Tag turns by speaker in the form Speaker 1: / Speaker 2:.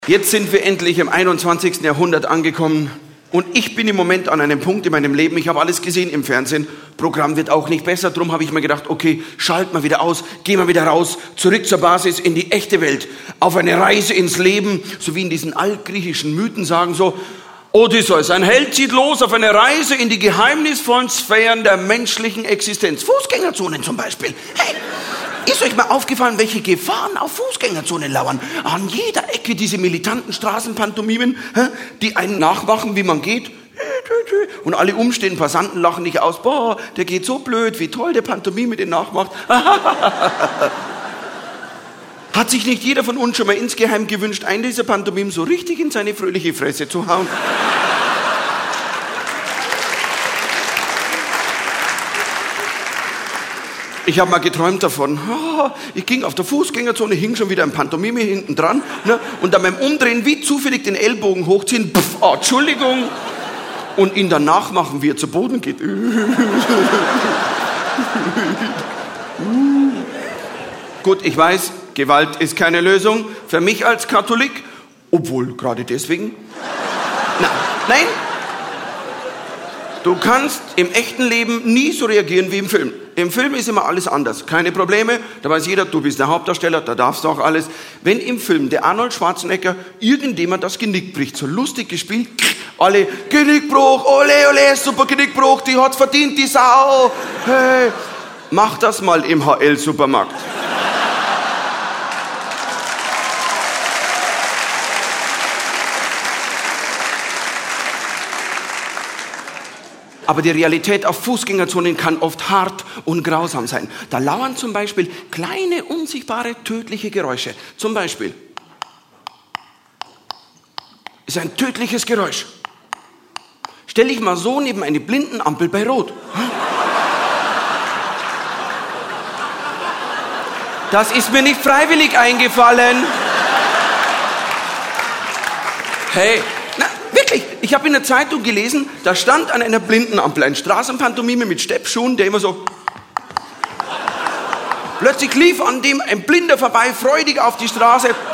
Speaker 1: Jetzt sind wir endlich im 21. Jahrhundert angekommen und ich bin im Moment an einem Punkt in meinem Leben, ich habe alles gesehen im Fernsehen, Programm wird auch nicht besser, darum habe ich mir gedacht, okay, schalt mal wieder aus, geh mal wieder raus, zurück zur Basis, in die echte Welt, auf eine Reise ins Leben, so wie in diesen altgriechischen Mythen sagen so, Odysseus, ein Held zieht los auf eine Reise in die geheimnisvollen Sphären der menschlichen Existenz, Fußgängerzonen zum Beispiel, hey! Ist euch mal aufgefallen, welche Gefahren auf Fußgängerzonen lauern? An jeder Ecke diese militanten Straßenpantomimen, die einen nachmachen, wie man geht. Und alle umstehenden Passanten lachen nicht aus. Boah, der geht so blöd, wie toll der Pantomime den nachmacht. Hat sich nicht jeder von uns schon mal insgeheim gewünscht, einen dieser Pantomimen so richtig in seine fröhliche Fresse zu hauen? Ich habe mal geträumt davon, ich ging auf der Fußgängerzone, hing schon wieder ein Pantomime hinten dran, ne, und dann beim Umdrehen wie zufällig den Ellbogen hochziehen, Entschuldigung, und ihn dann nachmachen, wie er zu Boden geht. Gut, ich weiß, Gewalt ist keine Lösung, für mich als Katholik, obwohl gerade deswegen. Nein, du kannst im echten Leben nie so reagieren wie im Film. Im Film ist immer alles anders. Keine Probleme, da weiß jeder, du bist der Hauptdarsteller, da darfst du auch alles. Wenn im Film der Arnold Schwarzenegger irgendjemand das Genick bricht, so lustig gespielt, alle, Genickbruch, ole, ole, super Genickbruch, die hat's verdient, die Sau. Hey, mach das mal im HL-Supermarkt. Aber die Realität auf Fußgängerzonen kann oft hart und grausam sein. Da lauern zum Beispiel kleine, unsichtbare, tödliche Geräusche. Zum Beispiel ist ein tödliches Geräusch. Stell dich mal so neben eine Blindenampel bei Rot. Das ist mir nicht freiwillig eingefallen. Hey. Wirklich, ich habe in der Zeitung gelesen, da stand an einer Blindenampel ein Straßenpantomime mit Steppschuhen, der immer so... Plötzlich lief an dem ein Blinder vorbei, freudig auf die Straße.